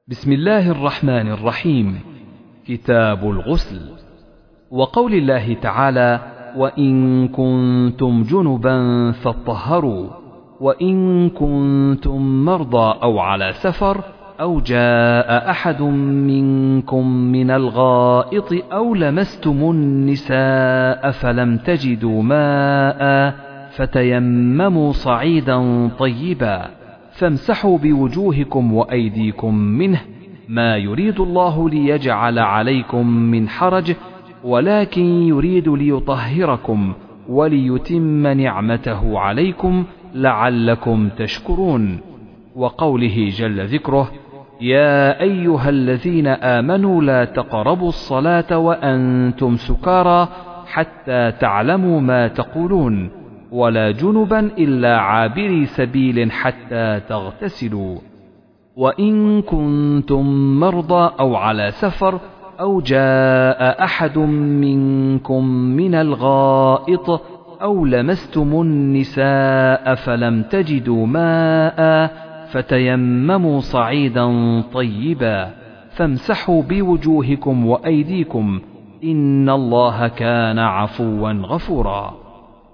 بسم الله الرحمن الرحيم. كتاب الغسل. وقول الله تعالى: وإن كنتم جنبا فاطهروا، وإن كنتم مرضى أو على سفر أو جاء أحد منكم من الغائط أو لمستم النساء فلم تجدوا ماء فتيمموا صعيدا طيبا فامسحوا بوجوهكم وأيديكم منه، ما يريد الله ليجعل عليكم من حرج، ولكن يريد ليطهركم وليتم نعمته عليكم لعلكم تشكرون. وقوله جل ذكره: يا أيها الذين آمنوا لا تقربوا الصلاة وأنتم سكارى حتى تعلموا ما تقولون، ولا جنبا إلا عابري سبيل حتى تغتسلوا، وإن كنتم مرضى أو على سفر أو جاء أحد منكم من الغائط أو لمستم النساء فلم تجدوا ماء فتيمموا صعيدا طيبا فامسحوا بوجوهكم وأيديكم، إن الله كان عفوا غفورا.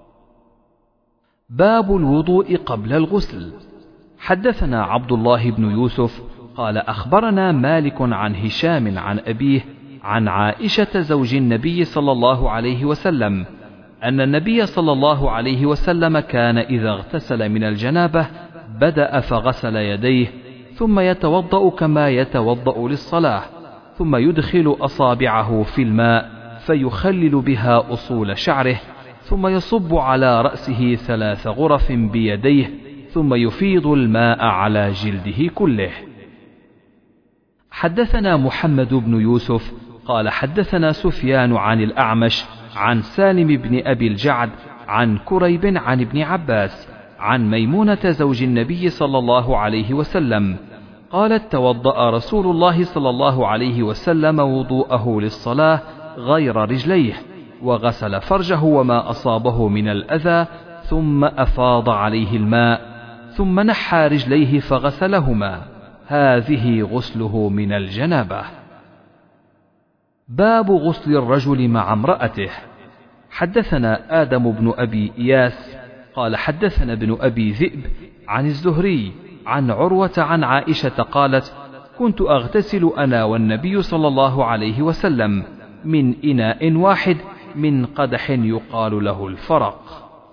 باب الوضوء قبل الغسل. حدثنا عبد الله بن يوسف قال أخبرنا مالك عن هشام عن أبيه عن عائشة زوج النبي صلى الله عليه وسلم أن النبي صلى الله عليه وسلم كان إذا اغتسل من الجنابة بدأ فغسل يديه ثم يتوضأ كما يتوضأ للصلاة، ثم يدخل أصابعه في الماء فيخلل بها أصول شعره، ثم يصب على رأسه 3 غرف بيديه، ثم يفيض الماء على جلده كله. حدثنا محمد بن يوسف قال حدثنا سفيان عن الأعمش عن سالم بن أبي الجعد عن كريب عن ابن عباس عن ميمونة زوج النبي صلى الله عليه وسلم قالت: توضأ رسول الله صلى الله عليه وسلم وضوءه للصلاة غير رجليه، وغسل فرجه وما أصابه من الأذى، ثم أفاض عليه الماء، ثم نحى رجليه فغسلهما، هذه غسله من الجنابة. باب غسل الرجل مع امرأته. حدثنا آدم بن أبي إياس قال حدثنا ابن أبي ذئب عن الزهري عن عروة عن عائشة قالت: كنت أغتسل أنا والنبي صلى الله عليه وسلم من إناء واحد من قدح يقال له الفرق.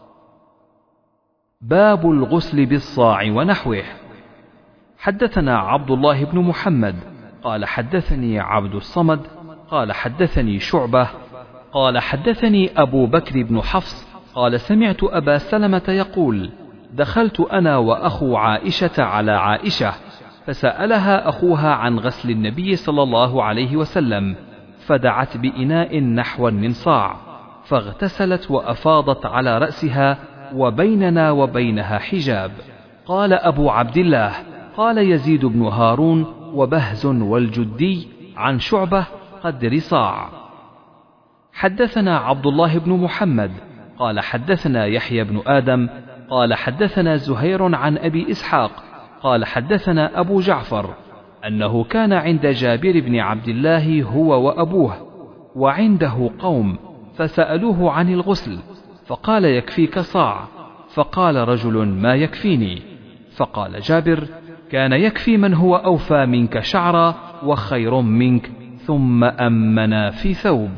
باب الغسل بالصاع ونحوه. حدثنا عبد الله بن محمد قال حدثني عبد الصمد قال حدثني شعبة قال حدثني أبو بكر بن حفص قال سمعت أبا سلمة يقول: دخلت أنا وأخو عائشة على عائشة فسألها أخوها عن غسل النبي صلى الله عليه وسلم، فدعت بإناء نحو من صاع، فاغتسلت وأفاضت على رأسها وبيننا وبينها حجاب. قال أبو عبد الله: قال يزيد بن هارون وبهز والجدي عن شعبة قدر صاع. حدثنا عبد الله بن محمد قال حدثنا يحيى بن آدم قال حدثنا زهير عن أبي إسحاق قال حدثنا أبو جعفر أنه كان عند جابر بن عبد الله هو وأبوه وعنده قوم، فسألوه عن الغسل فقال: يكفيك صاع. فقال رجل: ما يكفيني؟ فقال جابر: كان يكفي من هو أوفى منك شعرا وخير منك، ثم أمنا في ثوب.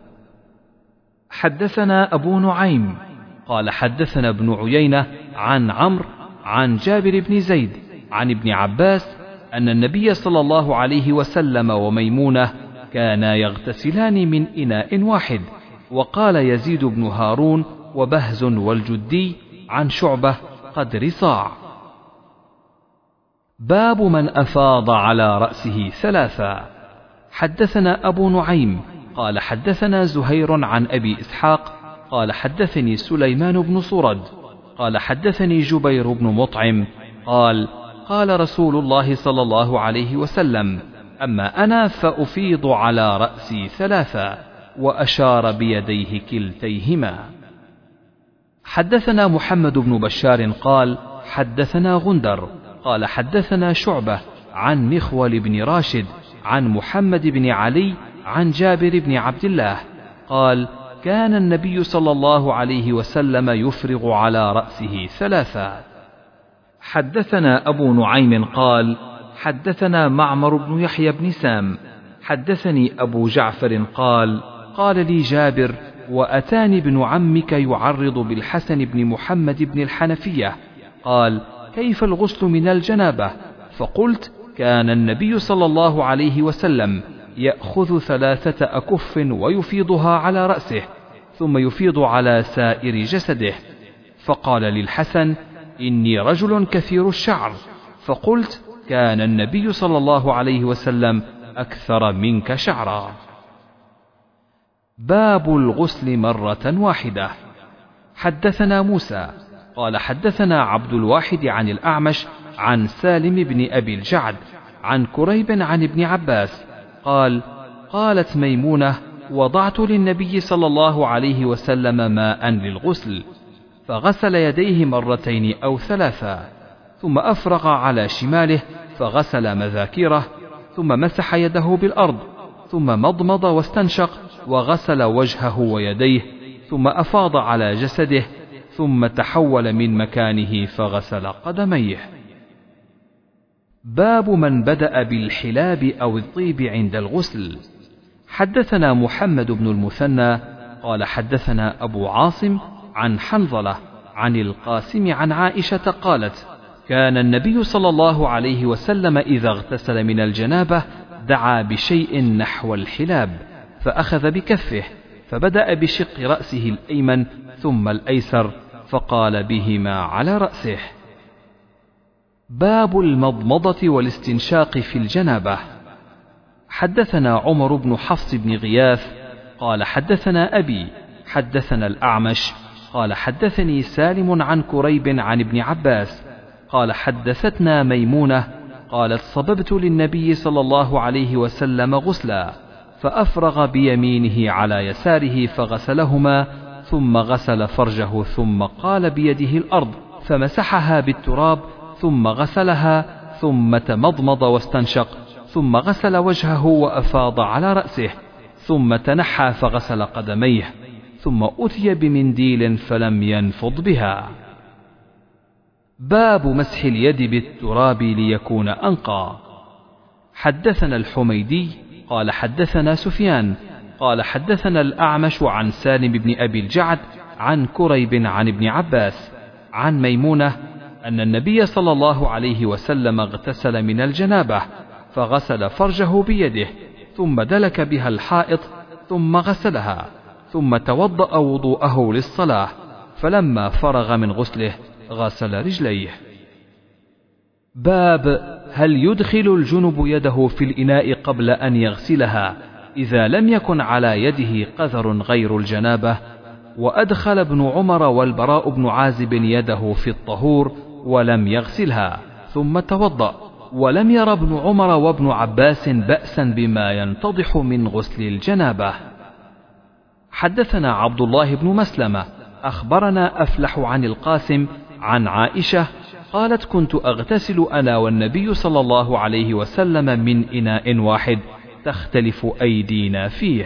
حدثنا أبو نعيم قال حدثنا ابن عيينة عن عمرو عن جابر بن زيد عن ابن عباس أن النبي صلى الله عليه وسلم وميمونة كانا يغتسلان من إناء واحد. وقال يزيد بن هارون وبهز والجدي عن شعبة قدر صاع. باب من أفاض على رأسه 3. حدثنا أبو نعيم قال حدثنا زهير عن أبي إسحاق قال حدثني سليمان بن صرد قال حدثني جبير بن مطعم قال: قال رسول الله صلى الله عليه وسلم: أما أنا فأفيض على رأسي 3، وأشار بيديه كلتيهما. حدثنا محمد بن بشار قال حدثنا غندر قال حدثنا شعبة عن مخول بن راشد عن محمد بن علي عن جابر بن عبد الله قال: كان النبي صلى الله عليه وسلم يفرغ على رأسه ثلاثا. حدثنا أبو نعيم قال: حدثنا معمر بن يحيى بن سام حدثني أبو جعفر قال: قال لي جابر: وأتاني ابن عمك يعرض بالحسن بن محمد بن الحنفية، قال: كيف الغسل من الجنابة؟ فقلت: كان النبي صلى الله عليه وسلم يأخذ 3 أكف ويفيضها على رأسه ثم يفيض على سائر جسده. فقال للحسن: إني رجل كثير الشعر. فقلت: كان النبي صلى الله عليه وسلم أكثر منك شعرا. باب الغسل مرة واحدة. حدثنا موسى قال حدثنا عبد الواحد عن الأعمش عن سالم بن أبي الجعد عن كريب عن ابن عباس قال: قالت ميمونة: وضعت للنبي صلى الله عليه وسلم ماء للغسل، فغسل يديه 2 أو 3، ثم أفرغ على شماله فغسل مذاكيره، ثم مسح يده بالأرض، ثم مضمض واستنشق، وغسل وجهه ويديه، ثم أفاض على جسده، ثم تحول من مكانه فغسل قدميه. باب من بدأ بالحلاب أو الطيب عند الغسل. حدثنا محمد بن المثنى قال حدثنا أبو عاصم عن حنظلة عن القاسم عن عائشة قالت: كان النبي صلى الله عليه وسلم إذا اغتسل من الجنابة دعا بشيء نحو الحلاب، فأخذ بكفه فبدأ بشق رأسه الأيمن ثم الأيسر، فقال بهما على رأسه. باب المضمضة والاستنشاق في الجنابة. حدثنا عمر بن حفص بن غياث قال حدثنا أبي حدثنا الأعمش قال حدثني سالم عن كريب عن ابن عباس قال: حدثتنا ميمونة قالت: صببت للنبي صلى الله عليه وسلم غسلا، فأفرغ بيمينه على يساره فغسلهما، ثم غسل فرجه، ثم قال بيده الأرض فمسحها بالتراب، ثم غسلها، ثم تمضمض واستنشق، ثم غسل وجهه وأفاض على رأسه، ثم تنحى فغسل قدميه، ثم أتي بمنديل فلم ينفض بها. باب مسح اليد بالتراب ليكون أنقى. حدثنا الحميدي قال حدثنا سفيان قال حدثنا الأعمش عن سالم بن أبي الجعد عن كريب عن ابن عباس عن ميمونة أن النبي صلى الله عليه وسلم اغتسل من الجنابة، فغسل فرجه بيده، ثم دلك بها الحائط، ثم غسلها، ثم توضأ وضوءه للصلاة، فلما فرغ من غسله غسل رجليه. باب هل يدخل الجنب يده في الإناء قبل أن يغسلها إذا لم يكن على يده قذر غير الجنابة؟ وأدخل ابن عمر والبراء بن عازب يده في الطهور ولم يغسلها ثم توضأ، ولم ير ابن عمر وابن عباس بأسا بما ينتضح من غسل الجنابة. حدثنا عبد الله بن مسلمة أخبرنا أفلح عن القاسم عن عائشة قالت: كنت أغتسل أنا والنبي صلى الله عليه وسلم من إناء واحد تختلف أيدينا فيه.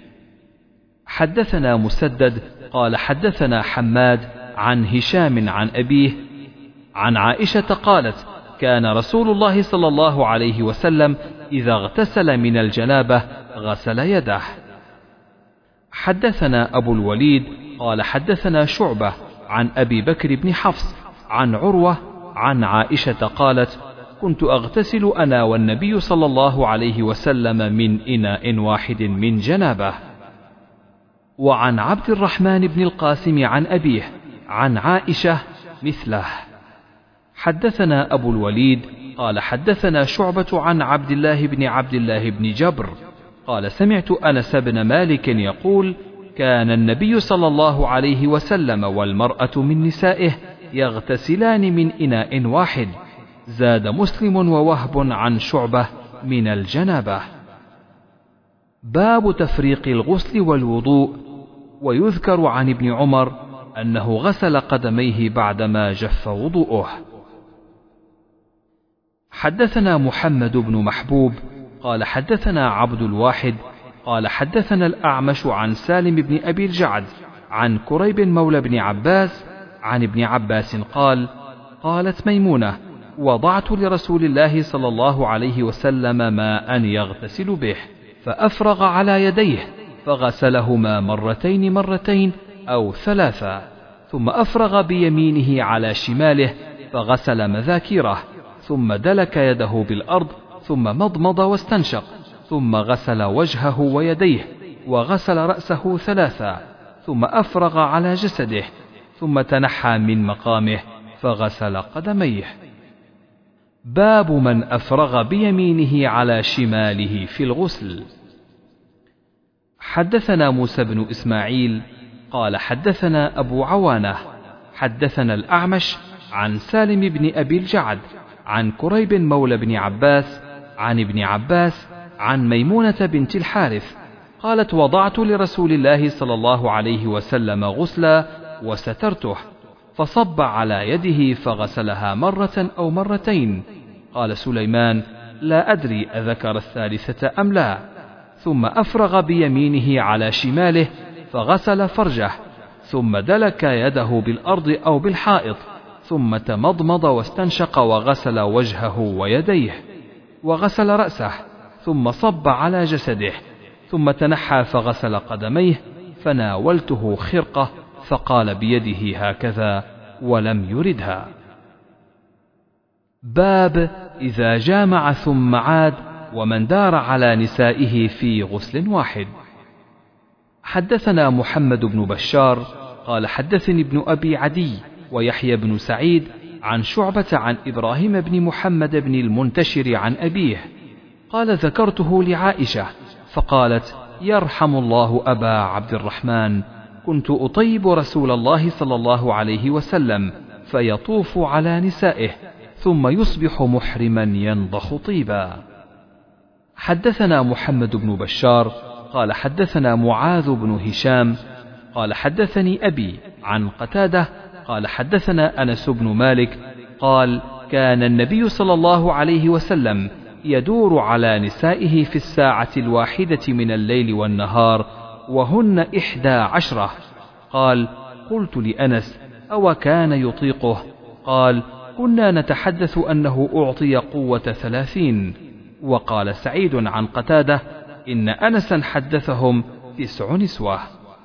حدثنا مسدد قال حدثنا حماد عن هشام عن أبيه عن عائشة قالت: كان رسول الله صلى الله عليه وسلم إذا اغتسل من الجنابة غسل يده. حدثنا أبو الوليد قال حدثنا شعبة عن أبي بكر بن حفص عن عروة عن عائشة قالت: كنت أغتسل أنا والنبي صلى الله عليه وسلم من إناء واحد من جنابه. وعن عبد الرحمن بن القاسم عن أبيه عن عائشة مثله. حدثنا أبو الوليد قال حدثنا شعبة عن عبد الله بن جبر قال: سمعت أنس بن مالك يقول: كان النبي صلى الله عليه وسلم والمرأة من نسائه يغتسلان من إناء واحد. زاد مسلم ووهب عن شعبة من الجنابة. باب تفريق الغسل والوضوء. ويذكر عن ابن عمر أنه غسل قدميه بعدما جف وضوءه. حدثنا محمد بن محبوب قال حدثنا عبد الواحد قال حدثنا الأعمش عن سالم بن أبي الجعد عن كريب مولى بن عباس عن ابن عباس قال: قالت ميمونة: وضعت لرسول الله صلى الله عليه وسلم ماء يغتسل به، فأفرغ على يديه فغسلهما مرتين أو ثلاثا، ثم أفرغ بيمينه على شماله فغسل مذاكيره، ثم دلك يده بالأرض، ثم مضمض واستنشق، ثم غسل وجهه ويديه، وغسل رأسه ثلاثا، ثم أفرغ على جسده، ثم تنحى من مقامه فغسل قدميه. باب من أفرغ بيمينه على شماله في الغسل. حدثنا موسى بن إسماعيل قال حدثنا أبو عوانة حدثنا الأعمش عن سالم بن أبي الجعد عن كريب مولى بن عباس عن ابن عباس عن ميمونة بنت الحارث قالت: وضعت لرسول الله صلى الله عليه وسلم غسلا وسترته، فصب على يده فغسلها مرة أو مرتين. قال سليمان: لا أدري أذكر الثالثة أم لا. ثم أفرغ بيمينه على شماله فغسل فرجه، ثم دلك يده بالأرض أو بالحائط، ثم تمضمض واستنشق وغسل وجهه ويديه، وغسل رأسه، ثم صب على جسده، ثم تنحى فغسل قدميه، فناولته خرقة فقال بيده هكذا ولم يردها. باب إذا جامع ثم عاد ومن دار على نسائه في غسل واحد. حدثنا محمد بن بشار قال حدثني ابن أبي عدي ويحيى بن سعيد عن شعبة عن إبراهيم بن محمد بن المنتشر عن أبيه قال: ذكرته لعائشة فقالت: يرحم الله أبا عبد الرحمن، كنت أطيب رسول الله صلى الله عليه وسلم فيطوف على نسائه ثم يصبح محرما ينضخ طيبا. حدثنا محمد بن بشار قال حدثنا معاذ بن هشام قال حدثني أبي عن قتادة قال حدثنا أنس بن مالك قال: كان النبي صلى الله عليه وسلم يدور على نسائه في الساعة الواحدة من الليل والنهار وهن 11. قال: قلت لأنس: أو كان يطيقه؟ قال: كنا نتحدث أنه أعطي قوة 30. وقال سعيد عن قتادة: إن أنسا حدثهم 9 نسوة.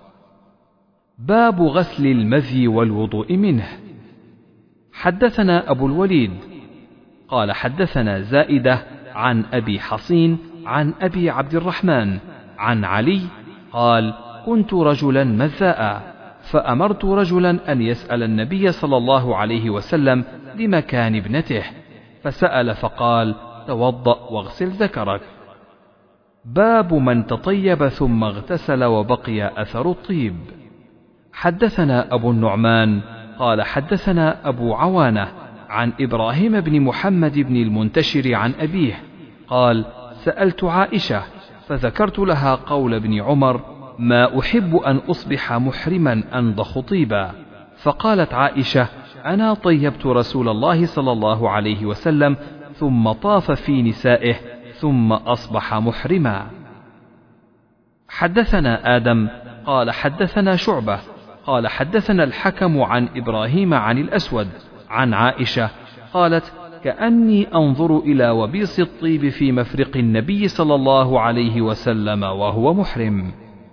باب غسل المذي والوضوء منه. حدثنا أبو الوليد قال حدثنا زائدة عن أبي حصين عن أبي عبد الرحمن عن علي قال: كنت رجلا مذاء، فأمرت رجلا أن يسأل النبي صلى الله عليه وسلم لمكان ابنته، فسأل فقال: توضأ واغسل ذكرك. باب من تطيب ثم اغتسل وبقي أثر الطيب. حدثنا أبو النعمان قال حدثنا أبو عوانة عن إبراهيم بن محمد بن المنتشر عن أبيه قال: سألت عائشة فذكرت لها قول ابن عمر: ما أحب أن أصبح محرما أنضخ طيبا. فقالت عائشة: أنا طيبت رسول الله صلى الله عليه وسلم ثم طاف في نسائه ثم أصبح محرما. حدثنا آدم قال حدثنا شعبة قال حدثنا الحكم عن إبراهيم عن الأسود عن عائشة قالت: كأني أنظر إلى وبيص الطيب في مفرق النبي صلى الله عليه وسلم وهو محرم.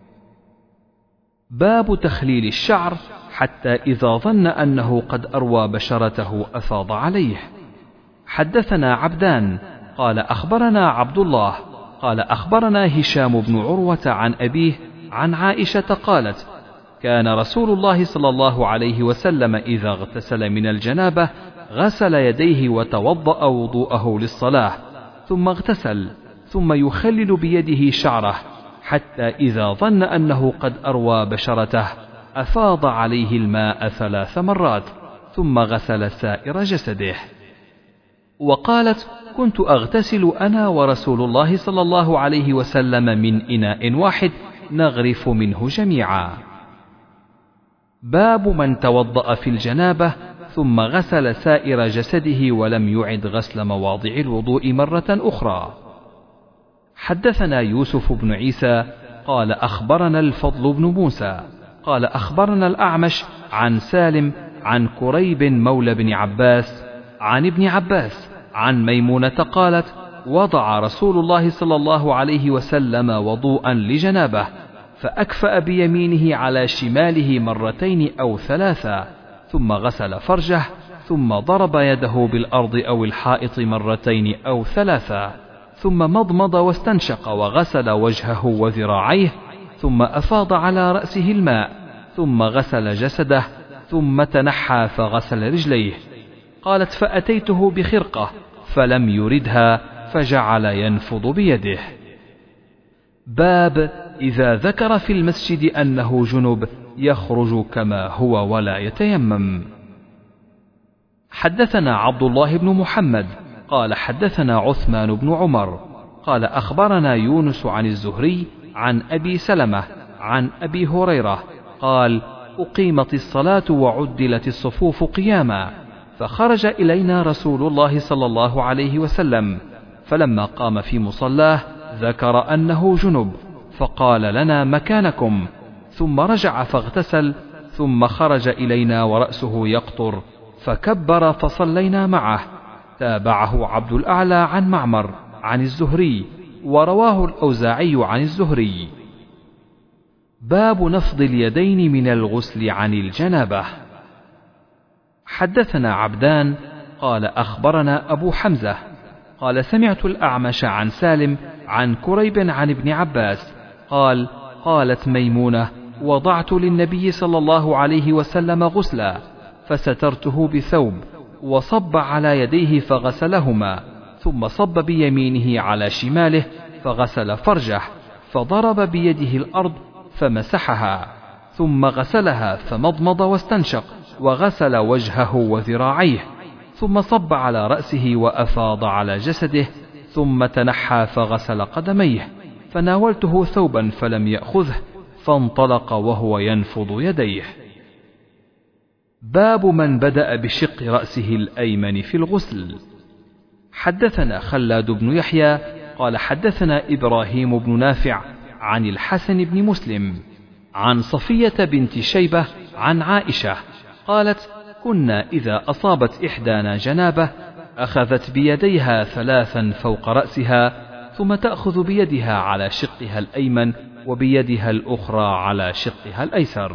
باب تخليل الشعر حتى إذا ظن أنه قد أروى بشرته أفاض عليه. حدثنا عبدان قال أخبرنا عبد الله قال أخبرنا هشام بن عروة عن أبيه عن عائشة قالت: كان رسول الله صلى الله عليه وسلم إذا اغتسل من الجنابة غسل يديه وتوضأ وضوءه للصلاة ثم اغتسل ثم يخلل بيده شعره حتى إذا ظن أنه قد أروى بشرته أفاض عليه الماء 3 مرات ثم غسل سائر جسده. وقالت: كنت أغتسل أنا ورسول الله صلى الله عليه وسلم من إناء واحد نغرف منه جميعا. باب من توضأ في الجنابة ثم غسل سائر جسده ولم يعد غسل مواضع الوضوء مرة أخرى. حدثنا يوسف بن عيسى قال أخبرنا الفضل بن موسى قال أخبرنا الأعمش عن سالم عن كريب مولى بن عباس عن ابن عباس عن ميمونة قالت وضع رسول الله صلى الله عليه وسلم وضوءا لجنابه فأكفأ بيمينه على شماله مرتين أو ثلاثا ثم غسل فرجه ثم ضرب يده بالأرض أو الحائط مرتين أو ثلاثا ثم مضمض واستنشق وغسل وجهه وذراعيه ثم أفاض على رأسه الماء ثم غسل جسده ثم تنحى فغسل رجليه. قالت فأتيته بخرقة فلم يردها فجعل ينفض بيده. باب إذا ذكر في المسجد أنه جنب يخرج كما هو ولا يتيمم. حدثنا عبد الله بن محمد قال حدثنا عثمان بن عمر قال أخبرنا يونس عن الزهري عن أبي سلمة عن أبي هريرة قال أقيمت الصلاة وعدلت الصفوف قياما فخرج إلينا رسول الله صلى الله عليه وسلم فلما قام في مصلاه ذكر أنه جنب فقال لنا مكانكم ثم رجع فاغتسل ثم خرج إلينا ورأسه يقطر فكبر فصلينا معه. تابعه عبد الأعلى عن معمر عن الزهري ورواه الأوزاعي عن الزهري. باب نفض اليدين من الغسل عن الجنابة. حدثنا عبدان قال أخبرنا أبو حمزة قال سمعت الأعمش عن سالم عن كريب عن ابن عباس قال قالت ميمونة وضعت للنبي صلى الله عليه وسلم غسلا فسترته بثوب وصب على يديه فغسلهما ثم صب بيمينه على شماله فغسل فرجه فضرب بيده الأرض فمسحها ثم غسلها فمضمض واستنشق وغسل وجهه وذراعيه ثم صب على رأسه وأفاض على جسده ثم تنحى فغسل قدميه فناولته ثوبا فلم يأخذه فانطلق وهو ينفض يديه. باب من بدأ بشق رأسه الأيمن في الغسل. حدثنا خلاد بن يحيى قال حدثنا إبراهيم بن نافع عن الحسن بن مسلم عن صفية بنت شيبة عن عائشة قالت كنا إذا أصابت إحدانا جنابة أخذت بيديها ثلاثا فوق رأسها ثم تأخذ بيدها على شقها الأيمن وبيدها الأخرى على شقها الأيسر.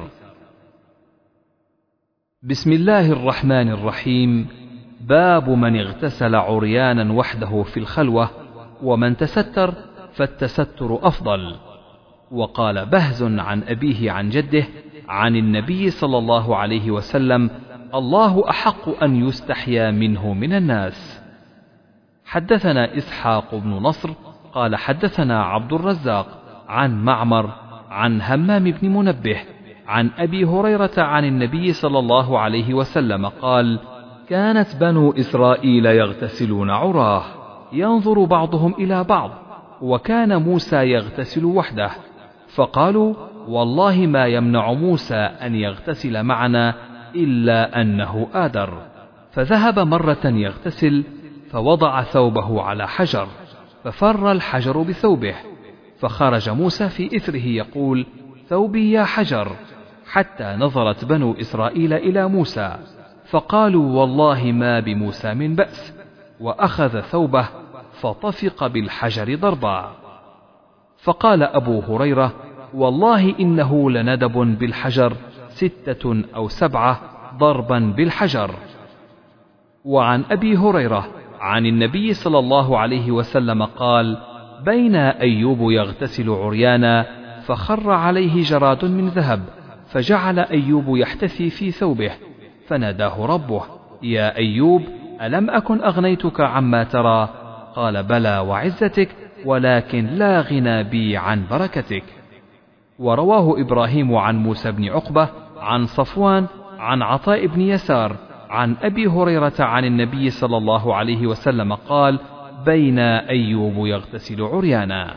بسم الله الرحمن الرحيم. باب من اغتسل عريانا وحده في الخلوة ومن تستر فالتستر أفضل. وقال بهز عن أبيه عن جده عن النبي صلى الله عليه وسلم الله أحق أن يستحيا منه من الناس. حدثنا إسحاق بن نصر قال حدثنا عبد الرزاق عن معمر عن همام بن منبه عن أبي هريرة عن النبي صلى الله عليه وسلم قال كانت بنو إسرائيل يغتسلون عراه ينظر بعضهم إلى بعض وكان موسى يغتسل وحده فقالوا والله ما يمنع موسى أن يغتسل معنا إلا أنه آدر. فذهب مرة يغتسل فوضع ثوبه على حجر ففر الحجر بثوبه فخرج موسى في إثره يقول ثوبي يا حجر حتى نظرت بنو إسرائيل إلى موسى فقالوا والله ما بموسى من بأس وأخذ ثوبه فطفق بالحجر ضربا. فقال أبو هريرة والله إنه لندب بالحجر 6 أو 7 ضربا بالحجر. وعن أبي هريرة عن النبي صلى الله عليه وسلم قال بين أيوب يغتسل عريانا فخر عليه جراد من ذهب فجعل أيوب يحتثي في ثوبه فناداه ربه يا أيوب ألم أكن أغنيتك عما ترى؟ قال بلى وعزتك ولكن لا غنى بي عن بركتك. ورواه إبراهيم عن موسى بن عقبة عن صفوان عن عطاء بن يسار عن أبي هريرة عن النبي صلى الله عليه وسلم قال بين أيوب يغتسل عريانا.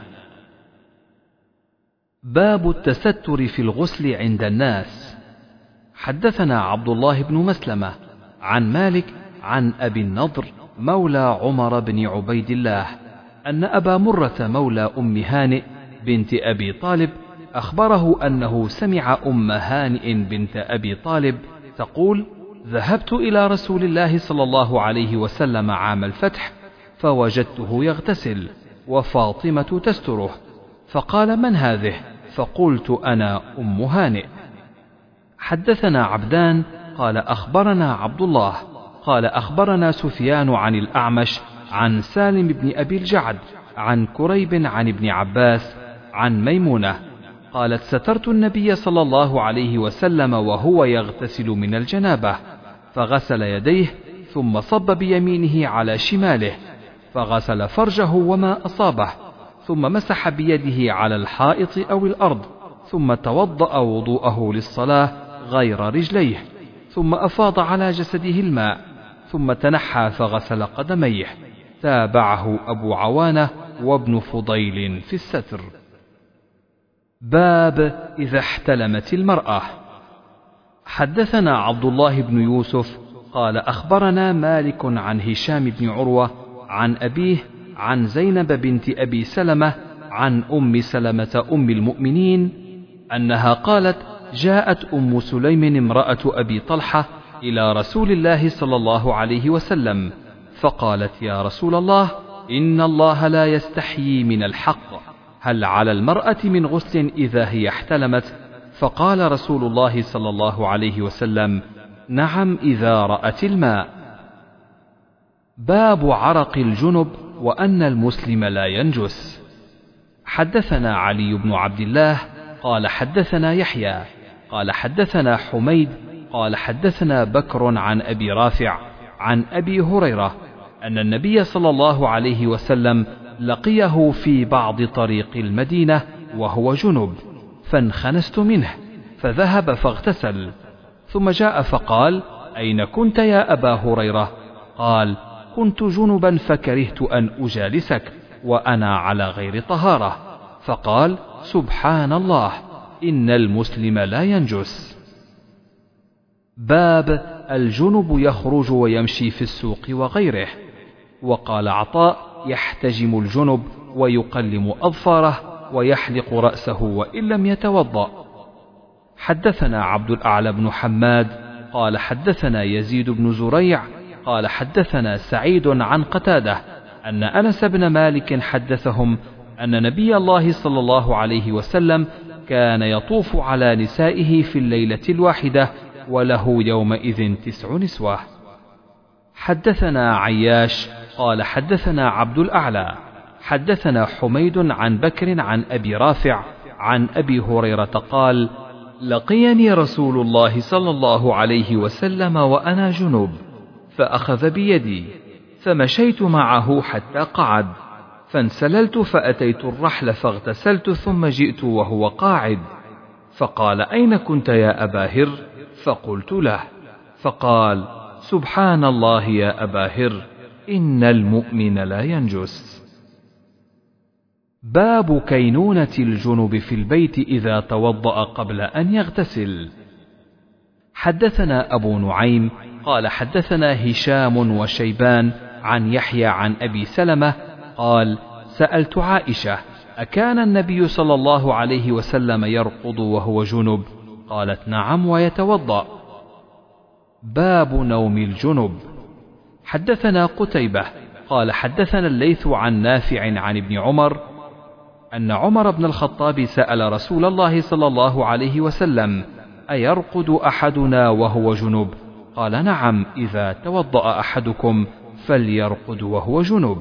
باب التستر في الغسل عند الناس. حدثنا عبد الله بن مسلمة عن مالك عن أبي النضر مولى عمر بن عبيد الله أن أبا مرة مولى أم هانئ بنت أبي طالب أخبره أنه سمع أم هانئ بنت أبي طالب تقول: ذهبت إلى رسول الله صلى الله عليه وسلم عام الفتح فوجدته يغتسل وفاطمة تستره، فقال: من هذه؟ فقلت: أنا أم هانئ. حدثنا عبدان قال أخبرنا عبد الله قال أخبرنا سفيان عن الأعمش عن سالم بن أبي الجعد عن كريب عن ابن عباس عن ميمونة قالت: سترت النبي صلى الله عليه وسلم وهو يغتسل من الجنابة، فغسل يديه ثم صب بيمينه على شماله، فغسل فرجه وما أصابه، ثم مسح بيده على الحائط أو الأرض، ثم توضأ وضوءه للصلاة غير رجليه، ثم أفاض على جسده الماء، ثم تنحى فغسل قدميه. تابعه أبو عوانة وابن فضيل في الستر. باب إذا احتلمت المرأة. حدثنا عبد الله بن يوسف قال أخبرنا مالك عن هشام بن عروة عن أبيه عن زينب بنت أبي سلمة عن أم سلمة أم المؤمنين أنها قالت: جاءت أم سليم امرأة أبي طلحة إلى رسول الله صلى الله عليه وسلم فقالت: يا رسول الله، إن الله لا يستحيي من الحق، هل على المرأة من غسل إذا هي احتلمت؟ فقال رسول الله صلى الله عليه وسلم: نعم إذا رأت الماء. باب عرق الجنب وأن المسلم لا ينجس. حدثنا علي بن عبد الله قال حدثنا يحيى قال حدثنا حميد قال حدثنا بكر عن أبي رافع عن أبي هريرة أن النبي صلى الله عليه وسلم لقيه في بعض طريق المدينة وهو جنب، فانخنست منه فذهب فاغتسل، ثم جاء فقال: أين كنت يا أبا هريرة؟ قال: كنت جنبا فكرهت أن أجالسك وأنا على غير طهارة. فقال: سبحان الله، إن المسلم لا ينجس. باب الجنب يخرج ويمشي في السوق وغيره. وقال عطاء: يحتجم الجنب ويقلم أظفاره ويحلق رأسه وإن لم يتوضأ. حدثنا عبد الأعلى بن حماد قال حدثنا يزيد بن زريع قال حدثنا سعيد عن قتادة أن أنس بن مالك حدثهم أن نبي الله صلى الله عليه وسلم كان يطوف على نسائه في الليلة الواحدة وله يومئذ 9 نسوة. حدثنا عياش قال حدثنا عبد الأعلى حدثنا حميد عن بكر عن أبي رافع عن أبي هريرة قال: لقيني رسول الله صلى الله عليه وسلم وأنا جنب، فأخذ بيدي فمشيت معه حتى قعد، فانسللت فأتيت الرحل فاغتسلت ثم جئت وهو قاعد، فقال: أين كنت يا أبا هر؟ فقلت له، فقال: سبحان الله يا أبا هر، إن المؤمن لا ينجس. باب كينونة الجنب في البيت إذا توضأ قبل أن يغتسل. حدثنا أبو نعيم قال حدثنا هشام وشيبان عن يحيى عن أبي سلمة قال: سألت عائشة: أكان النبي صلى الله عليه وسلم يرقض وهو جنب؟ قالت: نعم ويتوضأ. باب نوم الجنب. حدثنا قتيبة قال حدثنا الليث عن نافع عن ابن عمر أن عمر بن الخطاب سأل رسول الله صلى الله عليه وسلم: أيرقد أحدنا وهو جنب؟ قال: نعم، إذا توضأ أحدكم فليرقد وهو جنب.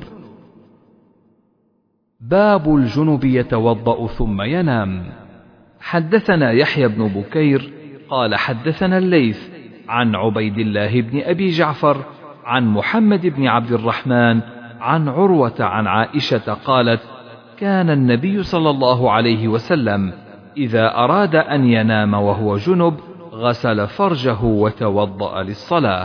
باب الجنب يتوضأ ثم ينام. حدثنا يحيى بن بكير قال حدثنا الليث عن عبيد الله بن أبي جعفر عن محمد بن عبد الرحمن عن عروة عن عائشة قالت: كان النبي صلى الله عليه وسلم إذا أراد أن ينام وهو جنب غسل فرجه وتوضأ للصلاة.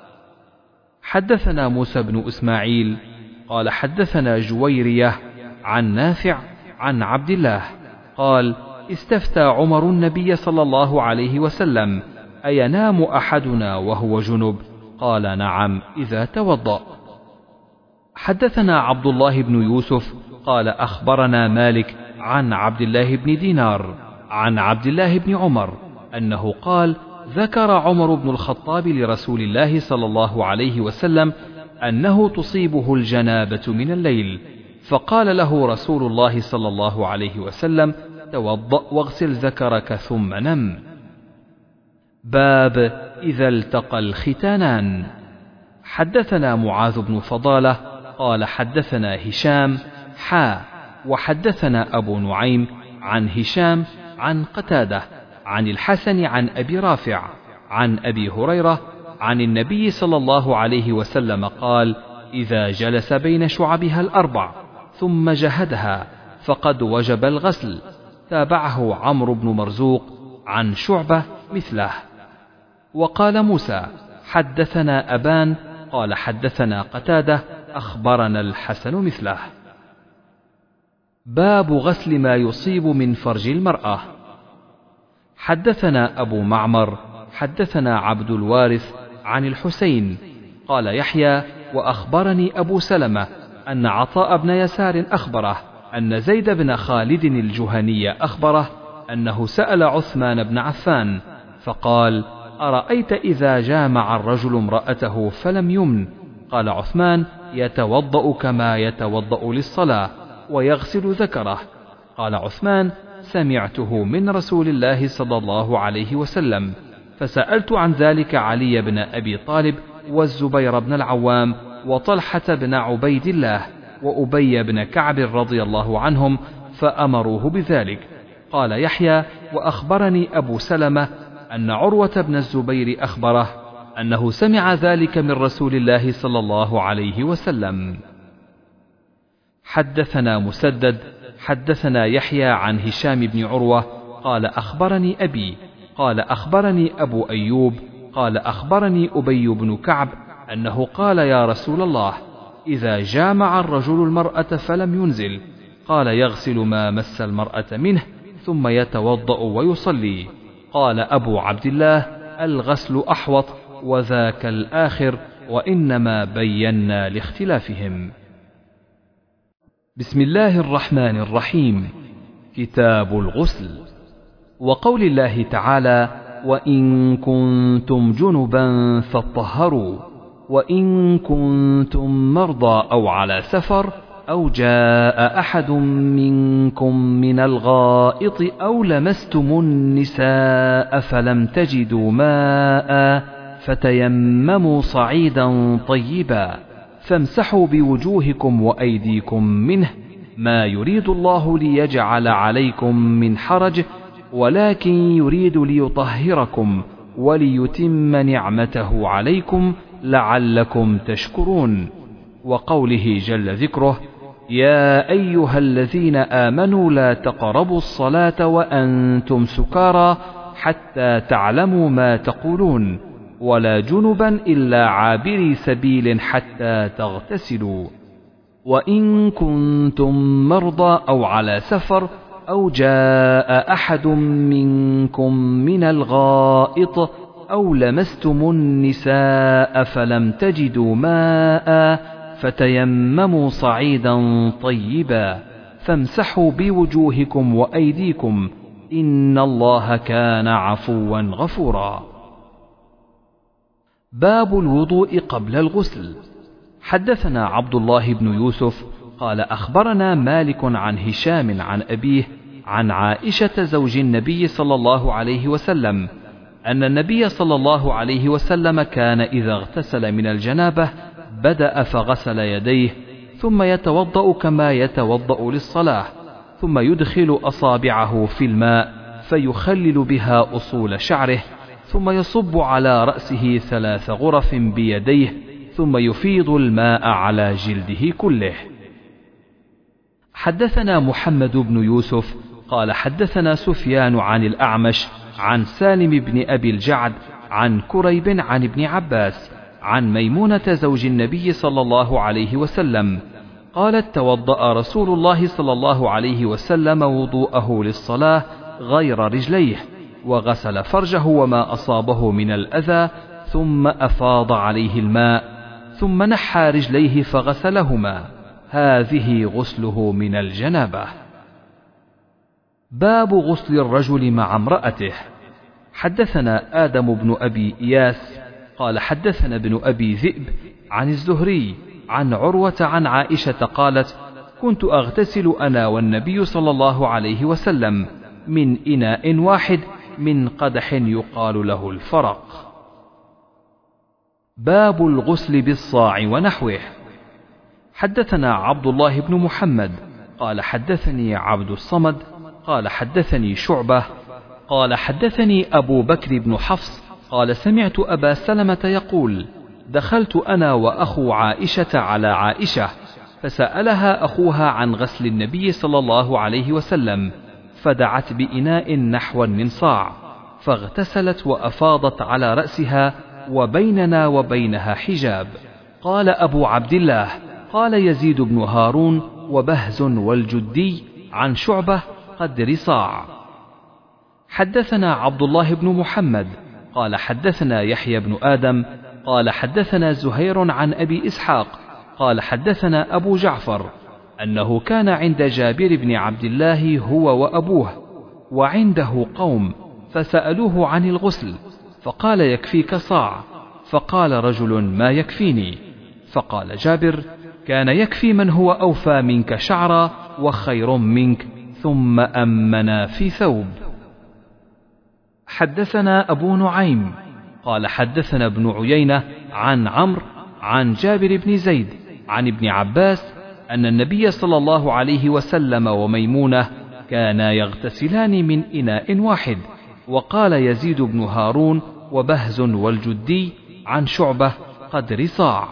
حدثنا موسى بن إسماعيل قال حدثنا جويرية عن نافع عن عبد الله قال: استفتى عمر النبي صلى الله عليه وسلم: أينام أحدنا وهو جنب؟ قال نعم إذا توضأ. حدثنا عبد الله بن يوسف قال أخبرنا مالك عن عبد الله بن دينار عن عبد الله بن عمر أنه قال ذكر عمر بن الخطاب لرسول الله صلى الله عليه وسلم أنه تصيبه الجنابة من الليل، فقال له رسول الله صلى الله عليه وسلم توضأ واغسل ذكرك ثم نم. باب إذا التقى الختانان. حدثنا معاذ بن فضالة قال حدثنا هشام وحدثنا أبو نعيم عن هشام عن قتادة عن الحسن عن أبي رافع عن أبي هريرة عن النبي صلى الله عليه وسلم قال إذا جلس بين شعبها الأربع ثم جهدها فقد وجب الغسل. تابعه عمرو بن مرزوق عن شعبة مثله. وقال موسى حدثنا أبان قال حدثنا قتادة أخبرنا الحسن مثله. باب غسل ما يصيب من فرج المرأة. حدثنا أبو معمر حدثنا عبد الوارث عن الحسين قال يحيى وأخبرني أبو سلمة أن عطاء بن يسار أخبره أن زيد بن خالد الجهني أخبره أنه سأل عثمان بن عفان فقال أرأيت إذا جامع الرجل امرأته فلم يمن؟ قال عثمان يتوضأ كما يتوضأ للصلاة ويغسل ذكره. قال عثمان سمعته من رسول الله صلى الله عليه وسلم، فسألت عن ذلك علي بن أبي طالب والزبير بن العوام وطلحة بن عبيد الله وأبي بن كعب رضي الله عنهم فأمروه بذلك. قال يحيى وأخبرني أبو سلمة أن عروة بن الزبير أخبره أنه سمع ذلك من رسول الله صلى الله عليه وسلم. حدثنا مسدد حدثنا يحيى عن هشام بن عروة قال أخبرني أبي قال أخبرني أبو أيوب قال أخبرني أبي بن كعب أنه قال يا رسول الله إذا جامع الرجل المرأة فلم ينزل قال يغسل ما مس المرأة منه ثم يتوضأ ويصلي. قال أبو عبد الله الغسل أحوط وذاك الآخر وإنما بينا لاختلافهم. بسم الله الرحمن الرحيم. كتاب الغسل. وقول الله تعالى وإن كنتم جنبا فاطهروا وإن كنتم مرضى أو على سفر أو جاء أحد منكم من الغائط أو لمستم النساء فلم تجدوا ماء فتيمموا صعيدا طيبا فامسحوا بوجوهكم وأيديكم منه ما يريد الله ليجعل عليكم من حرج ولكن يريد ليطهركم وليتم نعمته عليكم لعلكم تشكرون. وقوله جل ذكره يا أيها الذين آمنوا لا تقربوا الصلاة وأنتم سكارى حتى تعلموا ما تقولون ولا جنبا إلا عابري سبيل حتى تغتسلوا وإن كنتم مرضى أو على سفر أو جاء أحد منكم من الغائط أو لمستم النساء فلم تجدوا ماء فتيمموا صعيدا طيبا فامسحوا بوجوهكم وأيديكم إن الله كان عفوا غفورا. باب الوضوء قبل الغسل. حدثنا عبد الله بن يوسف قال أخبرنا مالك عن هشام عن أبيه عن عائشة زوج النبي صلى الله عليه وسلم أن النبي صلى الله عليه وسلم كان إذا اغتسل من الجنابة بدأ فغسل يديه ثم يتوضأ كما يتوضأ للصلاة ثم يدخل أصابعه في الماء فيخلل بها أصول شعره ثم يصب على رأسه 3 غرف بيديه ثم يفيض الماء على جلده كله. حدثنا محمد بن يوسف قال حدثنا سفيان عن الأعمش عن سالم بن أبي الجعد عن كريب عن ابن عباس عن ميمونة زوج النبي صلى الله عليه وسلم قالت توضأ رسول الله صلى الله عليه وسلم وضوءه للصلاة غير رجليه وغسل فرجه وما أصابه من الأذى ثم أفاض عليه الماء ثم نحى رجليه فغسلهما، هذه غسله من الجنابة. باب غسل الرجل مع امرأته. حدثنا آدم بن أبي إياس قال حدثنا ابن أبي ذئب عن الزهري عن عروة عن عائشة قالت: كنت أغتسل أنا والنبي صلى الله عليه وسلم من إناء واحد من قدح يقال له الفرق. باب الغسل بالصاع ونحوه. حدثنا عبد الله بن محمد قال حدثني عبد الصمد قال حدثني شعبة قال حدثني أبو بكر بن حفص قال سمعت أبا سلمة يقول: دخلت أنا وأخو عائشة على عائشة فسألها أخوها عن غسل النبي صلى الله عليه وسلم، فدعت بإناء نحو من صاع، فاغتسلت وأفاضت على رأسها وبيننا وبينها حجاب. قال أبو عبد الله: قال يزيد بن هارون وبهز والجدي عن شعبة قدر صاع. حدثنا عبد الله بن محمد قال حدثنا يحيى بن آدم قال حدثنا زهير عن أبي إسحاق قال حدثنا أبو جعفر أنه كان عند جابر بن عبد الله هو وأبوه وعنده قوم، فسألوه عن الغسل فقال: يكفيك صاع. فقال رجل: ما يكفيني؟ فقال جابر: كان يكفي من هو أوفى منك شعرا وخير منك، ثم أمنا في ثوب. حدثنا أبو نعيم قال حدثنا ابن عيينة عن عمرو عن جابر بن زيد عن ابن عباس أن النبي صلى الله عليه وسلم وميمونة كانا يغتسلان من إناء واحد. وقال يزيد بن هارون وبهز والجدي عن شعبة قدر صاع.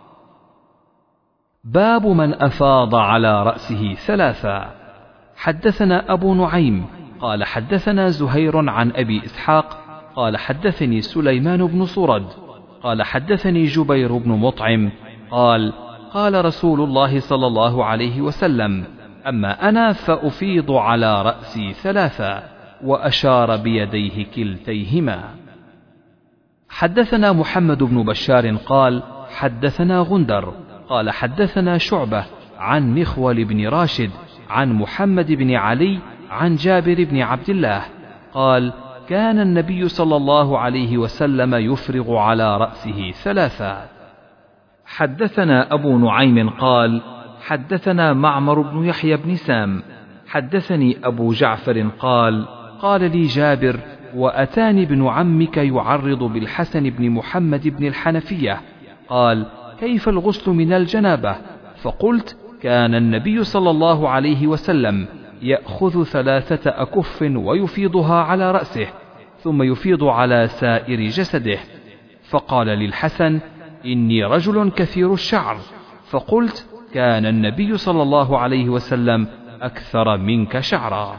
باب من أفاض على رأسه ثلاثا. حدثنا أبو نعيم قال حدثنا زهير عن أبي إسحاق قال حدثني سليمان بن صرد قال حدثني جبير بن مطعم قال: قال رسول الله صلى الله عليه وسلم: أما أنا فأفيض على رأسي ثلاثا، وأشار بيديه كلتيهما. حدثنا محمد بن بشار قال حدثنا غندر قال حدثنا شعبة عن مخول بن راشد عن محمد بن علي عن جابر بن عبد الله قال: كان النبي صلى الله عليه وسلم يفرغ على رأسه ثلاثا. حدثنا أبو نعيم قال حدثنا معمر بن يحيى بن سام حدثني أبو جعفر قال: قال لي جابر: وأتاني ابن عمك يعرض بالحسن بن محمد بن الحنفية، قال: كيف الغسل من الجنابة؟ فقلت: كان النبي صلى الله عليه وسلم يأخذ 3 أكف ويفيضها على رأسه ثم يفيض على سائر جسده. فقال للحسن: إني رجل كثير الشعر. فقلت: كان النبي صلى الله عليه وسلم أكثر منك شعرا.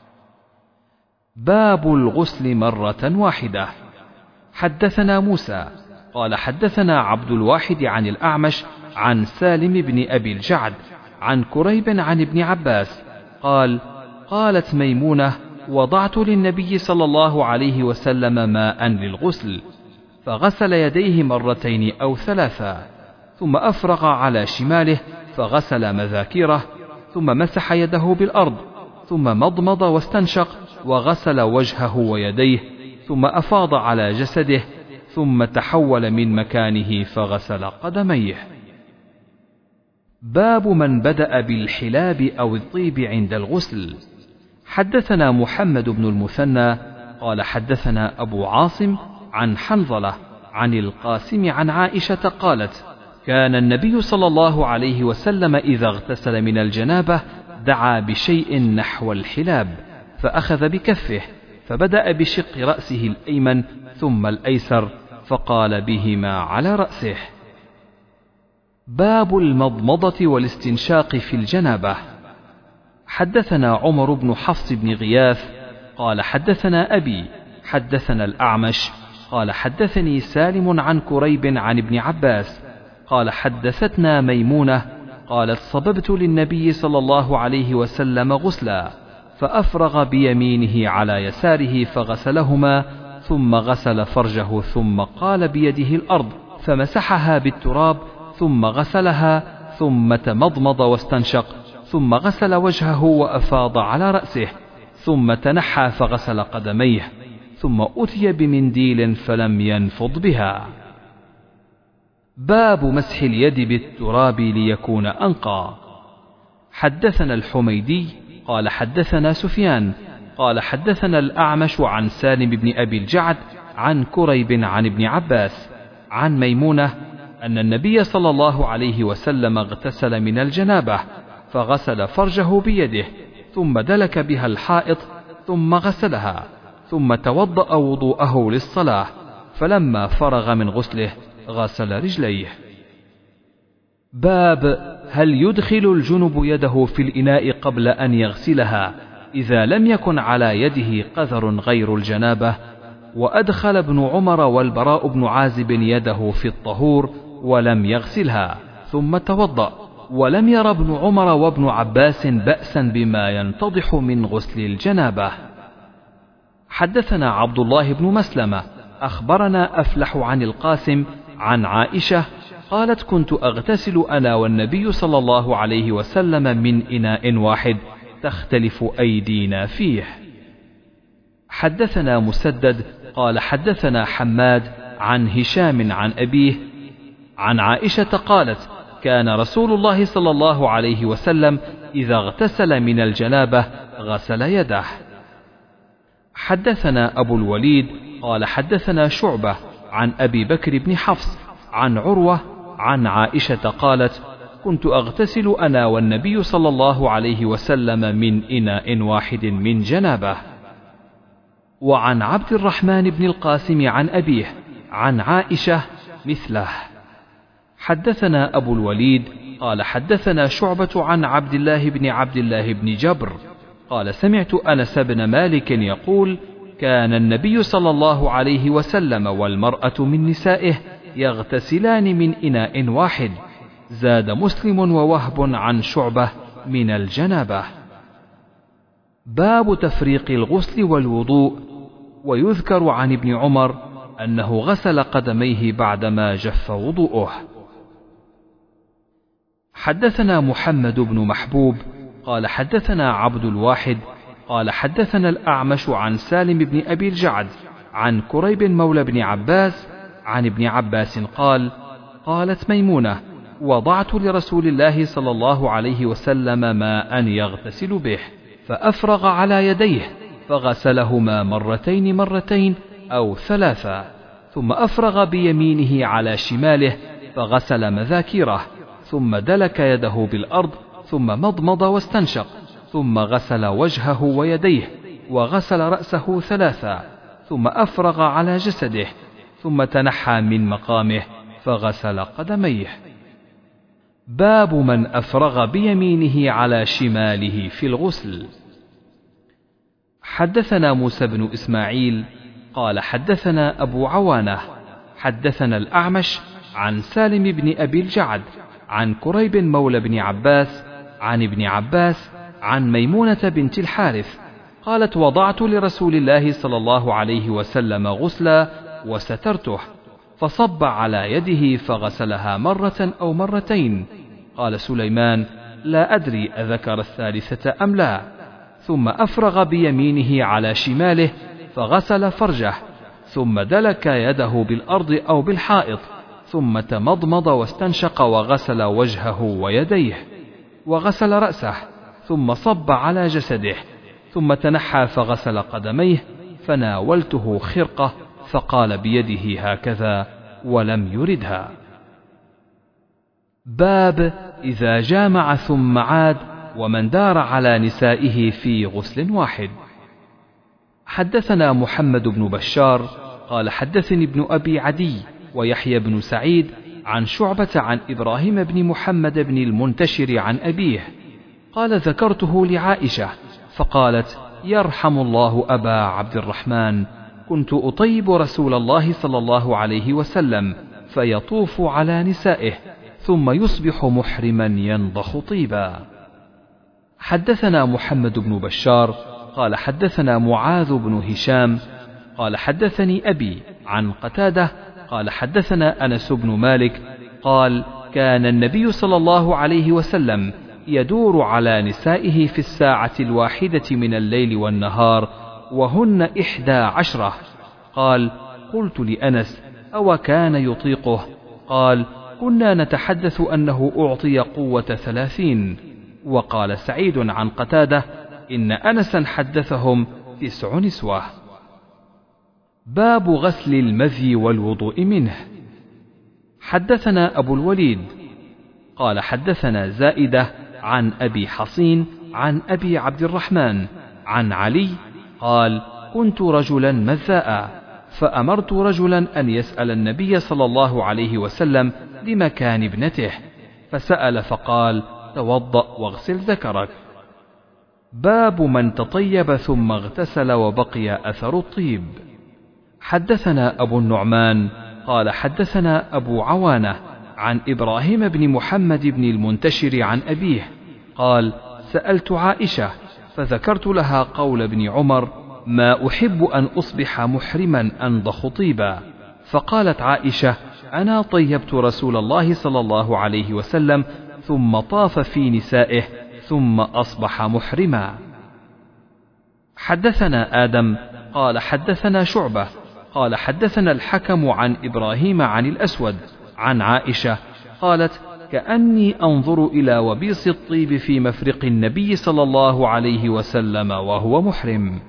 باب الغسل مرة واحدة. حدثنا موسى قال حدثنا عبد الواحد عن الأعمش عن سالم بن أبي الجعد عن كريب عن ابن عباس قال: قالت ميمونة: وضعت للنبي صلى الله عليه وسلم ماء للغسل، فغسل يديه 2 أو 3، ثم أفرغ على شماله فغسل مذاكيره، ثم مسح يده بالأرض، ثم مضمض واستنشق، وغسل وجهه ويديه، ثم أفاض على جسده، ثم تحول من مكانه فغسل قدميه. باب من بدأ بالحلاب أو الطيب عند الغسل. حدثنا محمد بن المثنى قال حدثنا أبو عاصم عن حنظلة عن القاسم عن عائشة قالت: كان النبي صلى الله عليه وسلم إذا اغتسل من الجنابة دعا بشيء نحو الحلاب، فأخذ بكفه فبدأ بشق رأسه الأيمن ثم الأيسر، فقال بهما على رأسه. باب المضمضة والاستنشاق في الجنابة. حدثنا عمر بن حفص بن غياث قال حدثنا أبي حدثنا الأعمش قال حدثني سالم عن كريب عن ابن عباس قال حدثتنا ميمونة قالت: صببت للنبي صلى الله عليه وسلم غسلا، فأفرغ بيمينه على يساره فغسلهما، ثم غسل فرجه ثم قال بيده الأرض فمسحها بالتراب ثم غسلها ثم تمضمض واستنشق ثم غسل وجهه وأفاض على رأسه ثم تنحى فغسل قدميه ثم أتي بمنديل فلم ينفض بها. باب مسح اليد بالتراب ليكون أنقى. حدثنا الحميدي قال حدثنا سفيان قال حدثنا الأعمش عن سالم بن أبي الجعد عن كريب عن ابن عباس عن ميمونة أن النبي صلى الله عليه وسلم اغتسل من الجنابة فغسل فرجه بيده ثم دلك بها الحائط ثم غسلها ثم توضأ وضوءه للصلاة فلما فرغ من غسله غسل رجليه. باب هل يدخل الجنب يده في الإناء قبل أن يغسلها إذا لم يكن على يده قذر غير الجنابة؟ وأدخل ابن عمر والبراء بن عازب يده في الطهور ولم يغسلها ثم توضأ، ولم ير ابن عمر وابن عباس بأسا بما ينتضح من غسل الجنابة. حدثنا عبد الله بن مسلمة أخبرنا أفلح عن القاسم عن عائشة قالت كنت أغتسل أنا والنبي صلى الله عليه وسلم من إناء واحد تختلف أيدينا فيه. حدثنا مسدد قال حدثنا حماد عن هشام عن أبيه عن عائشة قالت كان رسول الله صلى الله عليه وسلم إذا اغتسل من الجنابة غسل يده. حدثنا أبو الوليد قال حدثنا شعبة عن أبي بكر بن حفص عن عروة عن عائشة قالت كنت أغتسل أنا والنبي صلى الله عليه وسلم من إناء واحد من جنابه. وعن عبد الرحمن بن القاسم عن أبيه عن عائشة مثله. حدثنا أبو الوليد قال حدثنا شعبة عن عبد الله بن جبر قال سمعت أنس بن مالك يقول كان النبي صلى الله عليه وسلم والمرأة من نسائه يغتسلان من إناء واحد. زاد مسلم ووهب عن شعبة من الجنابة. باب تفريق الغسل والوضوء. ويذكر عن ابن عمر أنه غسل قدميه بعدما جف وضوءه. حدثنا محمد بن محبوب قال حدثنا عبد الواحد قال حدثنا الأعمش عن سالم بن أبي الجعد عن كريب مولى بن عباس عن ابن عباس قال قالت ميمونة وضعت لرسول الله صلى الله عليه وسلم ماء يغتسل به فأفرغ على يديه فغسلهما مرتين أو ثلاثا ثم أفرغ بيمينه على شماله فغسل مذاكيره ثم دلك يده بالأرض ثم مضمض واستنشق ثم غسل وجهه ويديه وغسل رأسه ثلاثا ثم أفرغ على جسده ثم تنحى من مقامه فغسل قدميه. باب من أفرغ بيمينه على شماله في الغسل. حدثنا موسى بن إسماعيل قال حدثنا أبو عوانة حدثنا الأعمش عن سالم بن أبي الجعد عن كريب مولى بن عباس عن ابن عباس عن ميمونة بنت الحارث قالت وضعت لرسول الله صلى الله عليه وسلم غسلا وسترته فصب على يده فغسلها مرة أو مرتين. قال سليمان لا أدري أذكر الثالثة أم لا. ثم أفرغ بيمينه على شماله فغسل فرجه ثم دلك يده بالأرض أو بالحائط ثم تمضمض واستنشق وغسل وجهه ويديه وغسل رأسه ثم صب على جسده ثم تنحى فغسل قدميه فناولته خرقة فقال بيده هكذا ولم يردها. باب إذا جامع ثم عاد ومن دار على نسائه في غسل واحد. حدثنا محمد بن بشار قال حدثني ابن أبي عدي ويحيى بن سعيد عن شعبة عن إبراهيم بن محمد بن المنتشر عن أبيه قال ذكرته لعائشة فقالت يرحم الله أبا عبد الرحمن كنت أطيب رسول الله صلى الله عليه وسلم فيطوف على نسائه ثم يصبح محرما ينضخ طيبا. حدثنا محمد بن بشار قال حدثنا معاذ بن هشام قال حدثني أبي عن قتادة قال حدثنا أنس بن مالك قال كان النبي صلى الله عليه وسلم يدور على نسائه في الساعة الواحدة من الليل والنهار وهن 11. قال قلت لأنس أو كان يطيقه؟ قال كنا نتحدث أنه أعطي قوة 30. وقال سعيد عن قتادة إن أنسا حدثهم 9 نسوة. باب غسل المذي والوضوء منه. حدثنا أبو الوليد قال حدثنا زائدة عن أبي حصين عن أبي عبد الرحمن عن علي قال كنت رجلا مذاء فأمرت رجلا أن يسأل النبي صلى الله عليه وسلم لمكان ابنته فسأل فقال توضأ واغسل ذكرك. باب من تطيب ثم اغتسل وبقي أثر الطيب. حدثنا أبو النعمان قال حدثنا أبو عوانة عن إبراهيم بن محمد بن المنتشر عن أبيه قال سألت عائشة فذكرت لها قول ابن عمر ما أحب أن أصبح محرما أنضخ طيبا، فقالت عائشة أنا طيبت رسول الله صلى الله عليه وسلم ثم طاف في نسائه ثم أصبح محرما. حدثنا آدم قال حدثنا شعبة قال حدثنا الحكم عن إبراهيم عن الأسود عن عائشة قالت كأني أنظر إلى وبيص الطيب في مفرق النبي صلى الله عليه وسلم وهو محرم.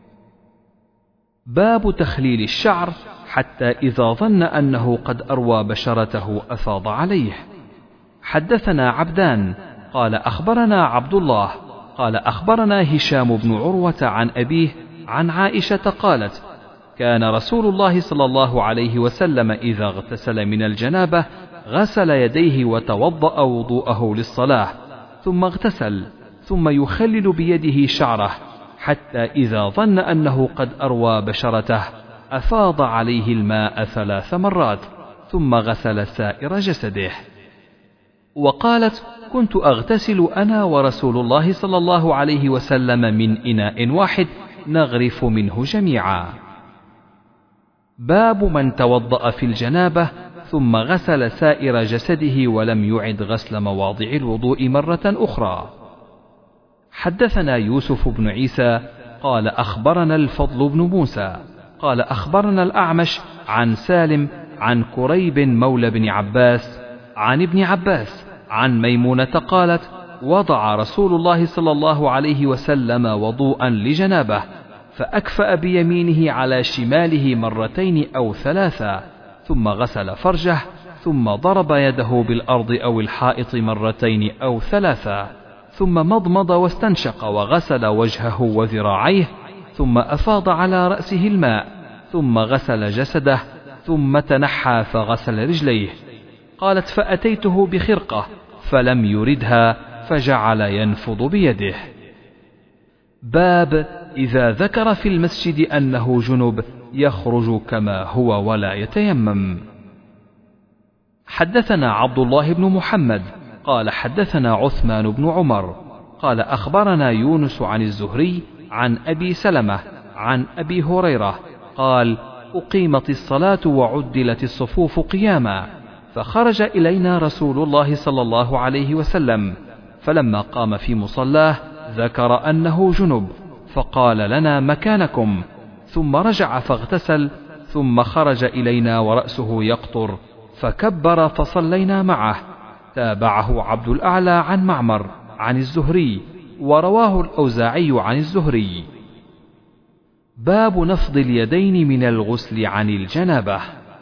باب تخليل الشعر حتى إذا ظن أنه قد أروى بشرته أفاض عليه. حدثنا عبدان قال أخبرنا عبد الله قال أخبرنا هشام بن عروة عن أبيه عن عائشة قالت كان رسول الله صلى الله عليه وسلم إذا اغتسل من الجنابة غسل يديه وتوضأ وضوءه للصلاة ثم اغتسل ثم يخلل بيده شعره حتى إذا ظن أنه قد أروى بشرته أفاض عليه الماء 3 مرات ثم غسل سائر جسده. وقالت كنت أغتسل أنا ورسول الله صلى الله عليه وسلم من إناء واحد نغرف منه جميعا. باب من توضأ في الجنابة ثم غسل سائر جسده ولم يعد غسل مواضع الوضوء مرة أخرى. حدثنا يوسف بن عيسى قال أخبرنا الفضل بن موسى قال أخبرنا الأعمش عن سالم عن كريب مولى بن عباس عن ابن عباس عن ميمونة قالت وضع رسول الله صلى الله عليه وسلم وضوءا لجنابه فأكفأ بيمينه على شماله 2 أو 3 ثم غسل فرجه ثم ضرب يده بالأرض أو الحائط 2 أو 3 ثم مضمض واستنشق وغسل وجهه وذراعيه ثم أفاض على رأسه الماء ثم غسل جسده ثم تنحى فغسل رجليه. قالت فأتيته بخرقة فلم يردها فجعل ينفض بيده. باب إذا ذكر في المسجد أنه جنب يخرج كما هو ولا يتيمم. حدثنا عبد الله بن محمد قال حدثنا عثمان بن عمر قال أخبرنا يونس عن الزهري عن أبي سلمة عن أبي هريرة قال أقيمت الصلاة وعدلت الصفوف قياما فخرج إلينا رسول الله صلى الله عليه وسلم فلما قام في مصلاه ذكر أنه جنب فقال لنا مكانكم ثم رجع فاغتسل ثم خرج إلينا ورأسه يقطر فكبر فصلينا معه. تابعه عبد الأعلى عن معمر عن الزهري ورواه الأوزاعي عن الزهري. باب نفض اليدين من الغسل عن الجنابة.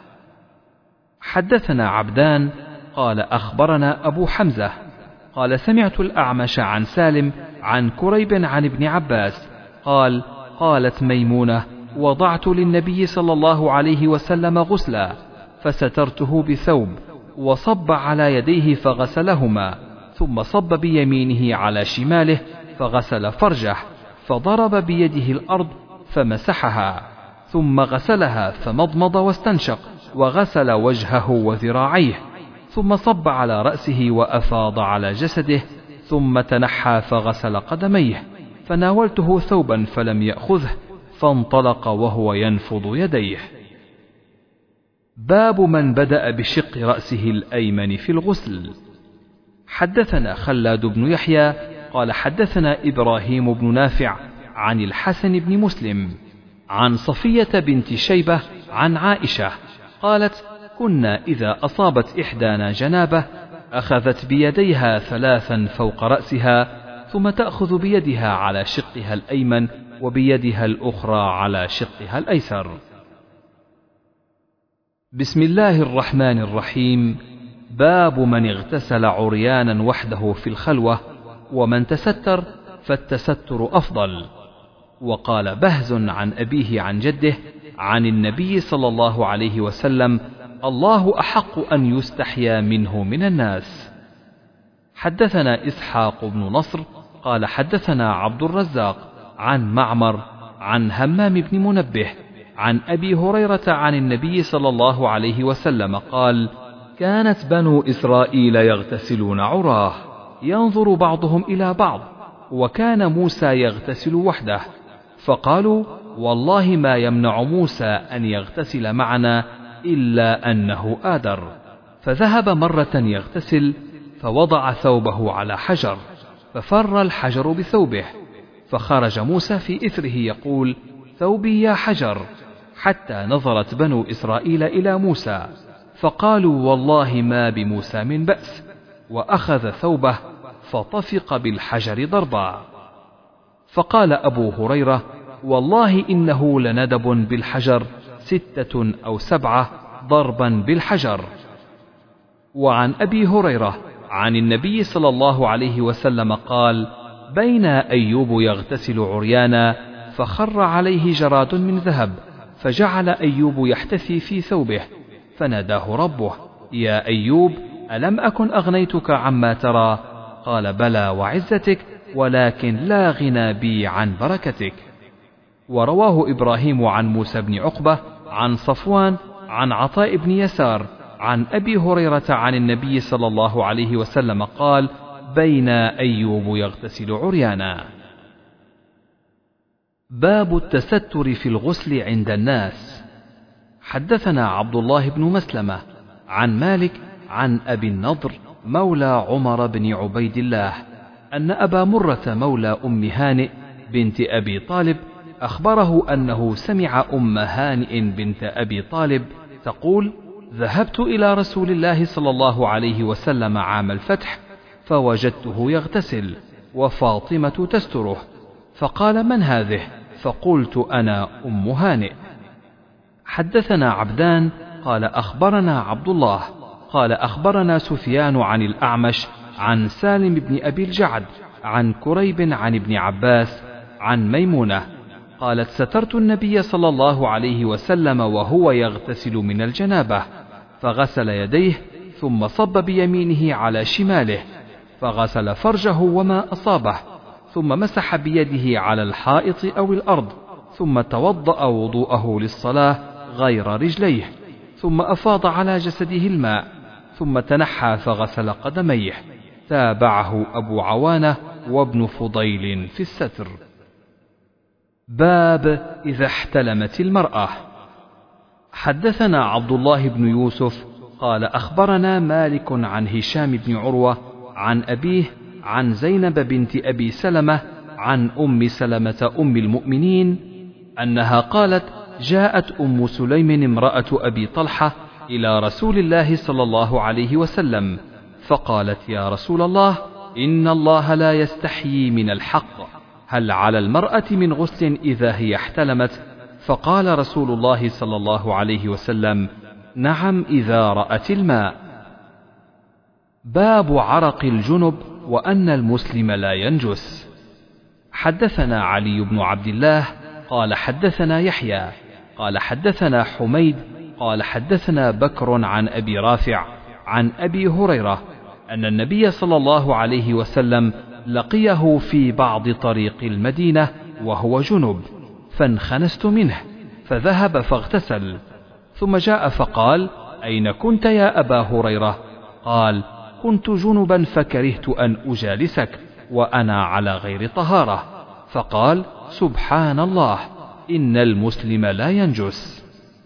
حدثنا عبدان قال أخبرنا أبو حمزة قال سمعت الأعمش عن سالم عن كريب عن ابن عباس قال قالت ميمونة وضعت للنبي صلى الله عليه وسلم غسلا فسترته بثوب وصب على يديه فغسلهما ثم صب بيمينه على شماله فغسل فرجه فضرب بيده الأرض فمسحها ثم غسلها فمضمض واستنشق وغسل وجهه وذراعيه ثم صب على رأسه وأفاض على جسده ثم تنحى فغسل قدميه فناولته ثوبا فلم يأخذه فانطلق وهو ينفض يديه. باب من بدأ بشق رأسه الأيمن في الغسل. حدثنا خلاد بن يحيى قال حدثنا إبراهيم بن نافع عن الحسن بن مسلم عن صفية بنت شيبة عن عائشة قالت: كنا إذا أصابت إحدانا جنابة أخذت بيديها 3 فوق رأسها، ثم تأخذ بيدها على شقها الأيمن وبيدها الأخرى على شقها الأيسر. بسم الله الرحمن الرحيم. باب من اغتسل عريانا وحده في الخلوة، ومن تستر فالتستر أفضل. وقال بهز عن أبيه عن جده عن النبي صلى الله عليه وسلم: الله أحق أن يستحيا منه من الناس. حدثنا إسحاق بن نصر قال حدثنا عبد الرزاق عن معمر عن همام بن منبه عن أبي هريرة عن النبي صلى الله عليه وسلم قال: كانت بنو إسرائيل يغتسلون عراه، ينظر بعضهم إلى بعض، وكان موسى يغتسل وحده، فقالوا: والله ما يمنع موسى أن يغتسل معنا إلا أنه آدر. فذهب مرة يغتسل فوضع ثوبه على حجر، ففر الحجر بثوبه، فخرج موسى في إثره يقول: ثوبي يا حجر، حتى نظرت بنو إسرائيل إلى موسى فقالوا: والله ما بموسى من بأس، وأخذ ثوبه فطفق بالحجر ضربا. فقال أبو هريرة: والله إنه لندب بالحجر 6 أو 7 ضربا بالحجر. وعن أبي هريرة عن النبي صلى الله عليه وسلم قال: بين أيوب يغتسل عريانا فخر عليه جراد من ذهب، فجعل أيوب يحتثي في ثوبه، فناداه ربه: يا أيوب، ألم أكن أغنيتك عما ترى؟ قال: بلى وعزتك، ولكن لا غنى بي عن بركتك. ورواه إبراهيم عن موسى بن عقبة عن صفوان عن عطاء بن يسار عن أبي هريرة عن النبي صلى الله عليه وسلم قال: بين أيوب يغتسل عريانا. باب التستر في الغسل عند الناس. حدثنا عبد الله بن مسلمة عن مالك عن أبي النضر مولى عمر بن عبيد الله أن أبا مرة مولى أم هانئ بنت أبي طالب أخبره أنه سمع أم هانئ بنت أبي طالب تقول: ذهبت إلى رسول الله صلى الله عليه وسلم عام الفتح فوجدته يغتسل وفاطمة تستره، فقال: من هذه؟ فقلت: أنا أم هانئ. حدثنا عبدان قال أخبرنا عبد الله قال أخبرنا سفيان عن الأعمش عن سالم بن أبي الجعد عن كريب عن ابن عباس عن ميمونة قالت: سترت النبي صلى الله عليه وسلم وهو يغتسل من الجنابة، فغسل يديه ثم صب بيمينه على شماله، فغسل فرجه وما أصابه، ثم مسح بيده على الحائط أو الأرض، ثم توضأ وضوءه للصلاة غير رجليه، ثم أفاض على جسده الماء، ثم تنحى فغسل قدميه. تابعه أبو عوانة وابن فضيل في الستر. باب إذا احتلمت المرأة. حدثنا عبد الله بن يوسف قال أخبرنا مالك عن هشام بن عروة عن أبيه عن زينب بنت أبي سلمة عن أم سلمة أم المؤمنين أنها قالت: جاءت أم سليم امرأة أبي طلحة إلى رسول الله صلى الله عليه وسلم فقالت: يا رسول الله، إن الله لا يستحيي من الحق، هل على المرأة من غسل إذا هي احتلمت؟ فقال رسول الله صلى الله عليه وسلم: نعم إذا رأت الماء. باب عرق الجنب وأن المسلم لا ينجس. حدثنا علي بن عبد الله قال حدثنا يحيى قال حدثنا حميد قال حدثنا بكر عن أبي رافع عن أبي هريرة أن النبي صلى الله عليه وسلم لقيه في بعض طريق المدينة وهو جنب، فانخنست منه فذهب فاغتسل، ثم جاء فقال: أين كنت يا أبا هريرة؟ قال: كنت جنبا فكرهت أن أجالسك وأنا على غير طهارة. فقال: سبحان الله، إن المسلم لا ينجس.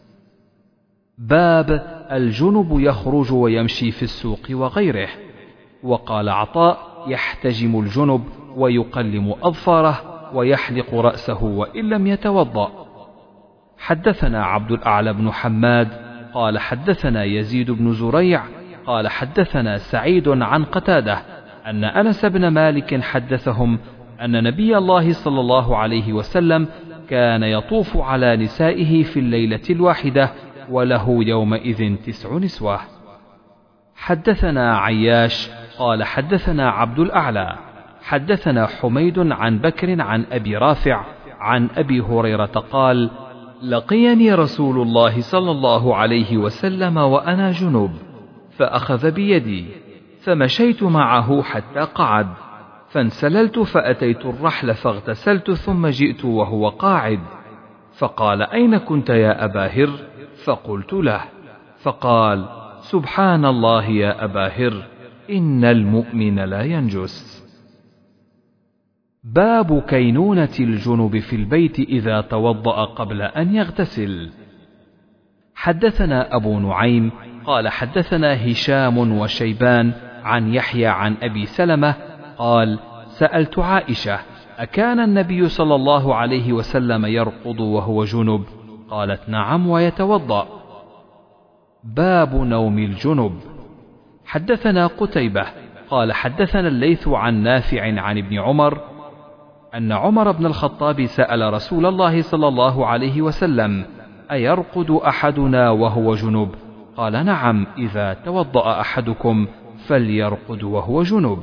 باب الجنب يخرج ويمشي في السوق وغيره. وقال عطاء: يحتجم الجنب ويقلم أظفاره ويحلق رأسه وإن لم يتوضأ. حدثنا عبد الأعلى بن حماد قال حدثنا يزيد بن زريع قال حدثنا سعيد عن قتادة أن أنس بن مالك حدثهم أن نبي الله صلى الله عليه وسلم كان يطوف على نسائه في الليلة الواحدة وله يومئذ 9 نسوة. حدثنا عياش قال حدثنا عبد الأعلى حدثنا حميد عن بكر عن أبي رافع عن أبي هريرة قال: لقيني رسول الله صلى الله عليه وسلم وأنا جنب، فأخذ بيدي فمشيت معه حتى قعد، فانسللت فأتيت الرحل فاغتسلت ثم جئت وهو قاعد، فقال: أين كنت يا أبا هر؟ فقلت له، فقال: سبحان الله يا أبا هر، إن المؤمن لا ينجس. باب كينونة الجنب في البيت إذا توضأ قبل أن يغتسل. حدثنا أبو نعيم قال حدثنا هشام وشيبان عن يحيى عن أبي سلمة قال: سألت عائشة: أكان النبي صلى الله عليه وسلم يرقض وهو جنب؟ قالت: نعم ويتوضأ. باب نوم الجنب. حدثنا قتيبة قال حدثنا الليث عن نافع عن ابن عمر أن عمر بن الخطاب سأل رسول الله صلى الله عليه وسلم: أيرقد أحدنا وهو جنب؟ قال: نعم، إذا توضأ أحدكم فليرقد وهو جنب.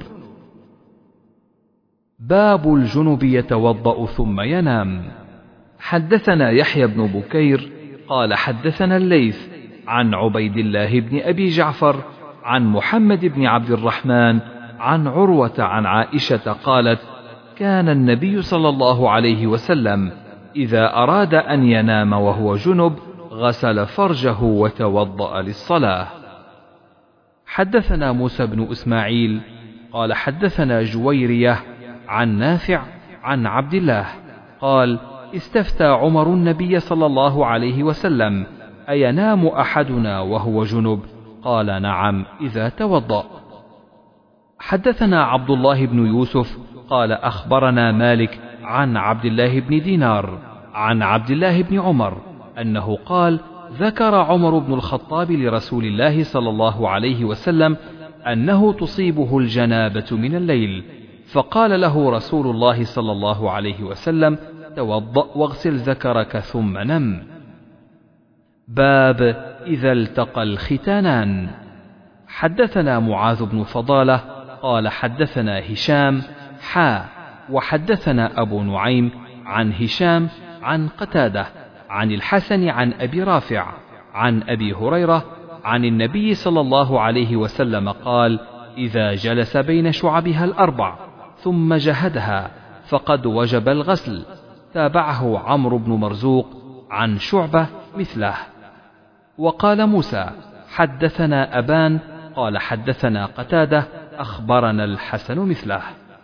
باب الجنب يتوضأ ثم ينام. حدثنا يحيى بن بكير قال حدثنا الليث عن عبيد الله بن أبي جعفر عن محمد بن عبد الرحمن عن عروة عن عائشة قالت: كان النبي صلى الله عليه وسلم إذا أراد أن ينام وهو جنب غسل فرجه وتوضأ للصلاة. حدثنا موسى بن إسماعيل قال حدثنا جويرية عن نافع عن عبد الله قال: استفتى عمر النبي صلى الله عليه وسلم: أينام أحدنا وهو جنب؟ قال: نعم، إذا توضأ. حدثنا عبد الله بن يوسف قال أخبرنا مالك عن عبد الله بن دينار عن عبد الله بن عمر أنه قال: ذكر عمر بن الخطاب لرسول الله صلى الله عليه وسلم أنه تصيبه الجنابة من الليل، فقال له رسول الله صلى الله عليه وسلم: توضأ واغسل ذكرك ثم نم. باب إذا التقى الختانان. حدثنا معاذ بن فضالة قال حدثنا هشام وحدثنا أبو نعيم عن هشام عن قتادة عن الحسن عن أبي رافع عن أبي هريرة عن النبي صلى الله عليه وسلم قال: إذا جلس بين شعبها الأربع ثم جهدها فقد وجب الغسل. تابعه عمرو بن مرزوق عن شعبة مثله. وقال موسى: حدثنا أبان قال حدثنا قتادة أخبرنا الحسن مثله.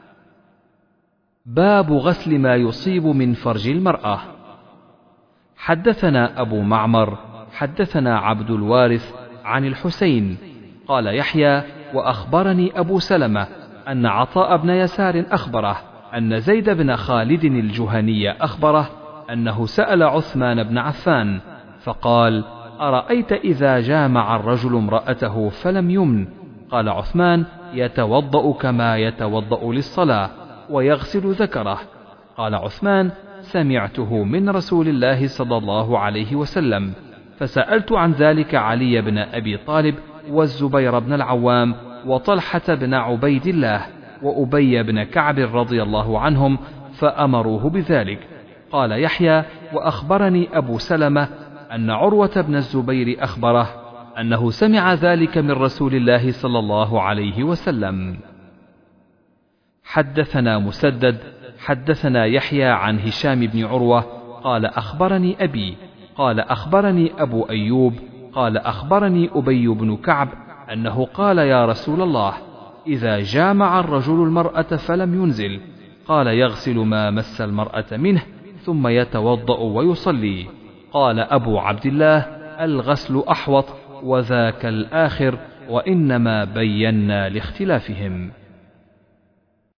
باب غسل ما يصيب من فرج المرأة. حدثنا أبو معمر حدثنا عبد الوارث عن الحسين قال يحيى: وأخبرني أبو سلمة أن عطاء بن يسار أخبره أن زيد بن خالد الجهني أخبره أنه سأل عثمان بن عفان فقال: أرأيت إذا جامع الرجل امرأته فلم يمن؟ قال عثمان: يتوضأ كما يتوضأ للصلاة ويغسل ذكره. قال عثمان: سمعته من رسول الله صلى الله عليه وسلم، فسألت عن ذلك علي بن أبي طالب والزبير بن العوام وطلحة بن عبيد الله وأبي بن كعب رضي الله عنهم فأمروه بذلك. قال يحيى: وأخبرني أبو سلمة أن عروة بن الزبير أخبره أنه سمع ذلك من رسول الله صلى الله عليه وسلم. حدثنا مسدد حدثنا يحيى عن هشام بن عروة قال أخبرني أبي قال أخبرني أبو أيوب قال أخبرني أبي بن كعب أنه قال: يا رسول الله، إذا جامع الرجل المرأة فلم ينزل، قال: يغسل ما مس المرأة منه ثم يتوضأ ويصلي. قال أبو عبد الله: الغسل أحوط، وذاك الآخر، وإنما بينا لاختلافهم.